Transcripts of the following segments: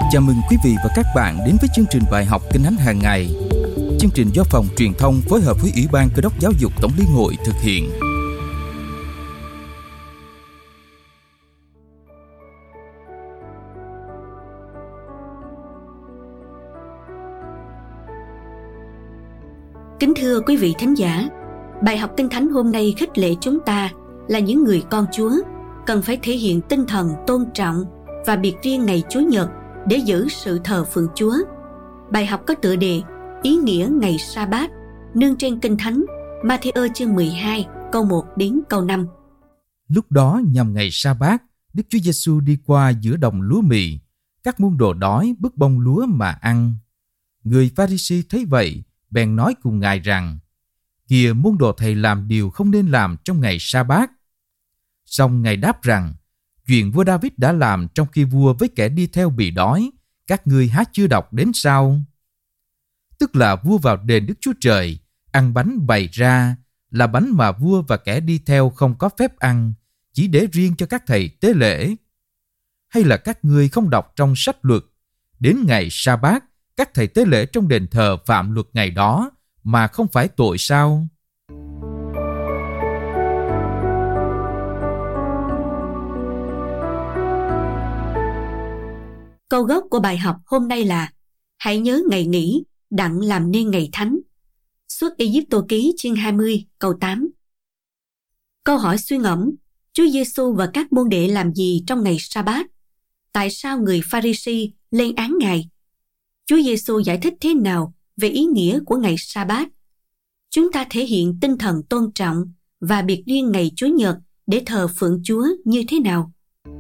Chào mừng quý vị và các bạn đến với chương trình bài học Kinh Thánh hàng ngày. Chương trình do Phòng Truyền thông phối hợp với Ủy ban Cơ đốc Giáo dục Tổng Liên hội thực hiện. Kính thưa quý vị thính giả, bài học Kinh Thánh hôm nay khích lệ chúng ta là những người con Chúa cần phải thể hiện tinh thần tôn trọng và biệt riêng ngày Chúa Nhật để giữ sự thờ phượng Chúa. Bài học có tựa đề Ý nghĩa ngày Sa-bát, nương trên Kinh Thánh Ma-thi-ơ chương 12 câu 1 đến câu 5. Lúc đó nhằm ngày Sa-bát, Đức Chúa Giêsu đi qua giữa đồng lúa mì, các môn đồ đói bứt bông lúa mà ăn. Người Pha-ri-si thấy vậy, bèn nói cùng Ngài rằng: Kìa, môn đồ thầy làm điều không nên làm trong ngày Sa-bát. Song Ngài đáp rằng: Chuyện vua David đã làm trong khi vua với kẻ đi theo bị đói, các ngươi há chưa đọc đến sao? Tức là vua vào đền Đức Chúa Trời, ăn bánh bày ra, là bánh mà vua và kẻ đi theo không có phép ăn, chỉ để riêng cho các thầy tế lễ. Hay là các ngươi không đọc trong sách luật, đến ngày Sa-bát, các thầy tế lễ trong đền thờ phạm luật ngày đó mà không phải tội sao? Câu gốc của bài học hôm nay là: Hãy nhớ ngày nghỉ, đặng làm nên ngày thánh. Xuất Ê-díp-tô ký chương 20 câu 8. Câu hỏi suy ngẫm: Chúa Giêsu và các môn đệ làm gì trong ngày Sa-bát? Tại sao người Pha-ri-si lên án Ngài? Chúa Giêsu giải thích thế nào về ý nghĩa của ngày Sa-bát? Chúng ta thể hiện tinh thần tôn trọng và biệt riêng ngày Chúa Nhật để thờ phượng Chúa như thế nào?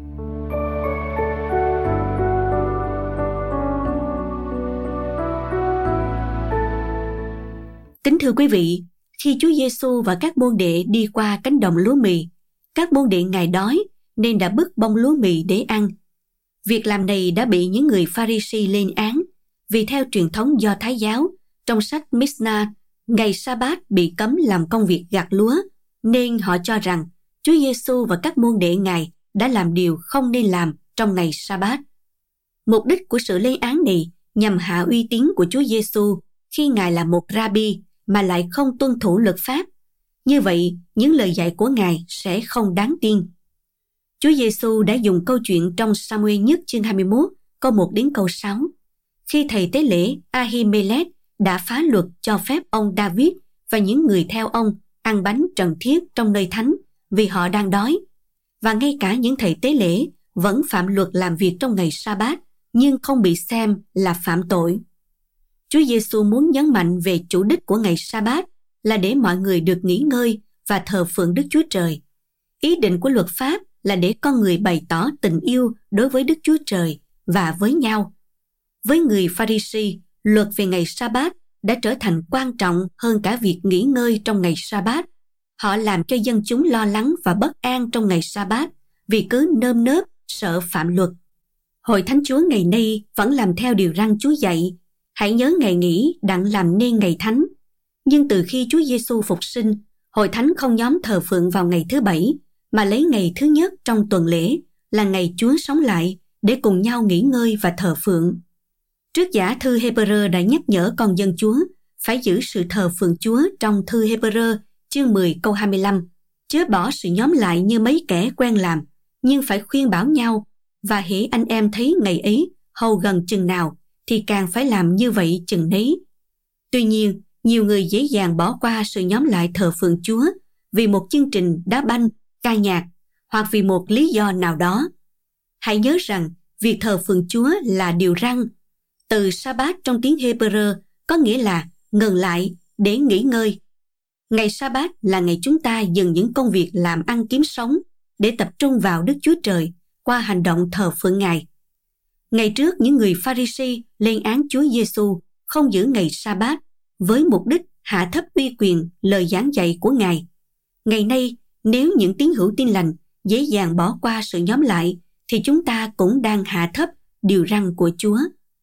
Kính thưa quý vị, khi Chúa Giêsu và các môn đệ đi qua cánh đồng lúa mì, các môn đệ Ngài đói nên đã bứt bông lúa mì để ăn. Việc làm này đã bị những người Pha-ri-si lên án, vì theo truyền thống Do Thái giáo, trong sách Misna, ngày Sa-bát bị cấm làm công việc gặt lúa, nên họ cho rằng Chúa Giêsu và các môn đệ Ngài đã làm điều không nên làm trong ngày Sa-bát. Mục đích của sự lên án này nhằm hạ uy tín của Chúa Giêsu khi Ngài là một Rabbi mà lại không tuân thủ luật pháp. Như vậy, những lời dạy của Ngài sẽ không đáng tin. Chúa Giêsu đã dùng câu chuyện trong Sa-muê nhất chương 21, câu 1 đến câu 6. Khi thầy tế lễ Ahi-mê-lét đã phá luật cho phép ông David và những người theo ông ăn bánh trần thiết trong nơi thánh vì họ đang đói, và ngay cả những thầy tế lễ vẫn phạm luật làm việc trong ngày Sa-bát nhưng không bị xem là phạm tội. Chúa Giêsu muốn nhấn mạnh về chủ đích của ngày Sa-bát là để mọi người được nghỉ ngơi và thờ phượng Đức Chúa Trời. Ý định của luật pháp là để con người bày tỏ tình yêu đối với Đức Chúa Trời và với nhau. Với người Pha-ri-si, luật về ngày Sa-bát đã trở thành quan trọng hơn cả việc nghỉ ngơi trong ngày Sa-bát. Họ làm cho dân chúng lo lắng và bất an trong ngày Sa-bát vì cứ nơm nớp sợ phạm luật. Hội Thánh Chúa ngày nay vẫn làm theo điều răn Chúa dạy: Hãy nhớ ngày nghỉ đặng làm nên ngày thánh. Nhưng từ khi Chúa Giêsu phục sinh, Hội Thánh không nhóm thờ phượng vào ngày thứ Bảy, mà lấy ngày thứ nhất trong tuần lễ là ngày Chúa sống lại để cùng nhau nghỉ ngơi và thờ phượng. Trước giả thư Hê-bơ-rơ đã nhắc nhở con dân Chúa phải giữ sự thờ phượng Chúa trong thư Hê-bơ-rơ chương 10 câu 25, chớ bỏ sự nhóm lại như mấy kẻ quen làm, nhưng phải khuyên bảo nhau, và hễ anh em thấy ngày ấy hầu gần chừng nào thì càng phải làm như vậy chừng nấy. Tuy nhiên, nhiều người dễ dàng bỏ qua sự nhóm lại thờ phượng Chúa vì một chương trình đá banh, ca nhạc hoặc vì một lý do nào đó. Hãy nhớ rằng việc thờ phượng Chúa là điều răn. Từ Sa-bát trong tiếng Hê-bơ-rơ có nghĩa là ngừng lại để nghỉ ngơi. Ngày Sa-bát là ngày chúng ta dừng những công việc làm ăn kiếm sống để tập trung vào Đức Chúa Trời qua hành động thờ phượng Ngài. Ngày trước, những người Pha-ri-si lên án Chúa Giêsu không giữ ngày Sa-bát với mục đích hạ thấp uy quyền lời giảng dạy của Ngài. Ngày nay, nếu những tín hữu tin lành dễ dàng bỏ qua sự nhóm lại, thì chúng ta cũng đang hạ thấp điều răn của Chúa.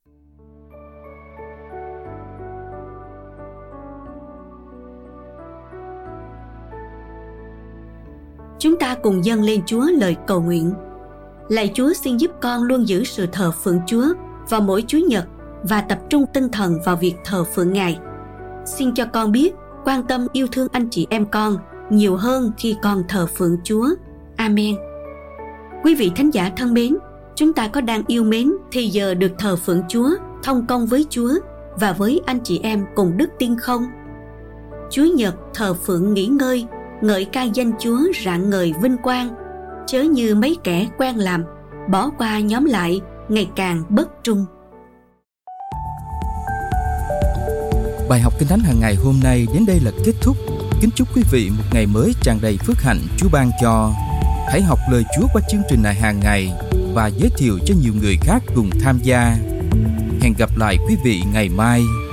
Chúng ta cùng dâng lên Chúa lời cầu nguyện. Lạy Chúa, xin giúp con luôn giữ sự thờ phượng Chúa vào mỗi Chủ nhật và tập trung tinh thần vào việc thờ phượng Ngài. Xin cho con biết quan tâm yêu thương anh chị em con nhiều hơn khi con thờ phượng Chúa. Amen. Quý vị thánh giả thân mến, chúng ta có đang yêu mến thì giờ được thờ phượng Chúa, thông công với Chúa và với anh chị em cùng đức tin không? Chủ nhật thờ phượng nghỉ ngơi, ngợi ca danh Chúa rạng ngời vinh quang, chớ như mấy kẻ quen làm, bỏ qua nhóm lại, ngày càng bất trung. Bài học Kinh Thánh hàng ngày hôm nay đến đây là kết thúc. Kính chúc quý vị một ngày mới tràn đầy phước hạnh Chúa ban cho. Hãy học lời Chúa qua chương trình này hàng ngày và giới thiệu cho nhiều người khác cùng tham gia. Hẹn gặp lại quý vị ngày mai.